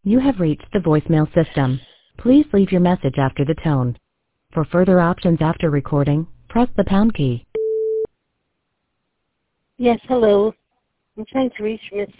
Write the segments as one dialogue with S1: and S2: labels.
S1: You have reached the voicemail system. Please leave your message after the tone. For further options after recording, press the pound key.
S2: Yes, hello. I'm trying to reach Miss,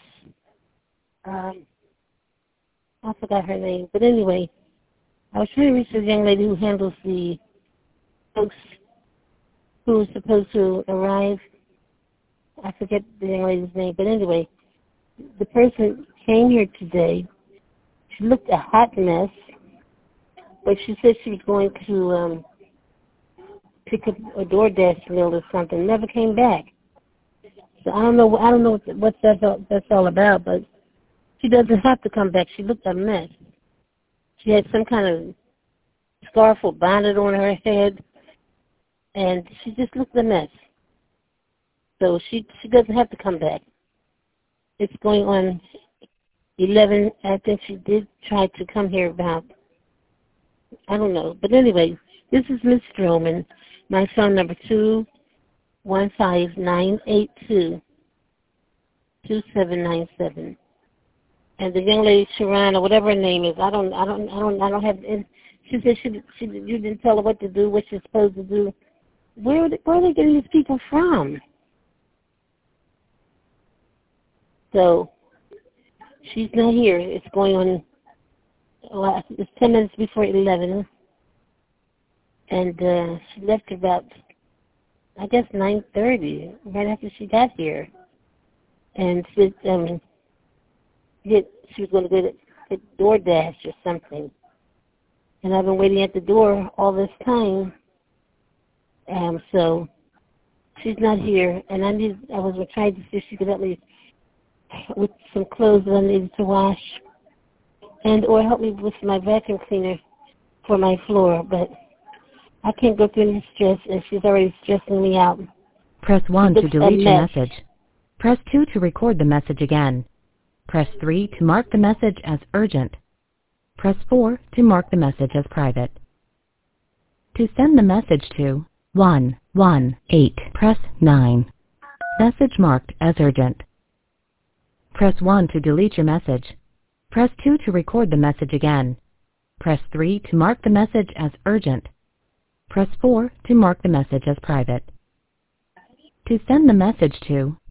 S2: I forgot her name. But anyway, I was trying to reach this young lady who handles the folks who was supposed to arrive. I forget the young lady's name. But anyway, the person came here today. She looked a hot mess, but she said she was going to pick up a DoorDash meal or something. Never came back. So I don't know what that's all about, but she doesn't have to come back. She looked a mess. She had some kind of scarf or bonnet on her head, and she just looked a mess. So she doesn't have to come back. It's going on 11. I think she did try to come here about, I don't know. But anyway, this is Miss Stroman. My phone number 215-982-2797. And the young lady Sharon or whatever her name is, I don't have. She said you didn't tell her what to do, what she's supposed to do. Where are they getting these people from? So she's not here. It's going on. Well, it's 10 minutes before 11, and she left about, I guess, 9:30, right after she got here, and she was going to get DoorDash or something. And I've been waiting at the door all this time. So she's not here, and I was trying to see if she could help me with some clothes that I needed to wash, or help me with my vacuum cleaner for my floor. But I can't go through any stress, and she's already stressing me out.
S1: Press 1 to delete your message. Press 2 to record the message again. Press 3 to mark the message as urgent. Press 4 to mark the message as private. To send the message to 118, press 9. Message marked as urgent. Press 1 to delete your message. Press 2 to record the message again. Press 3 to mark the message as urgent. Press 4 to mark the message as private. To send the message to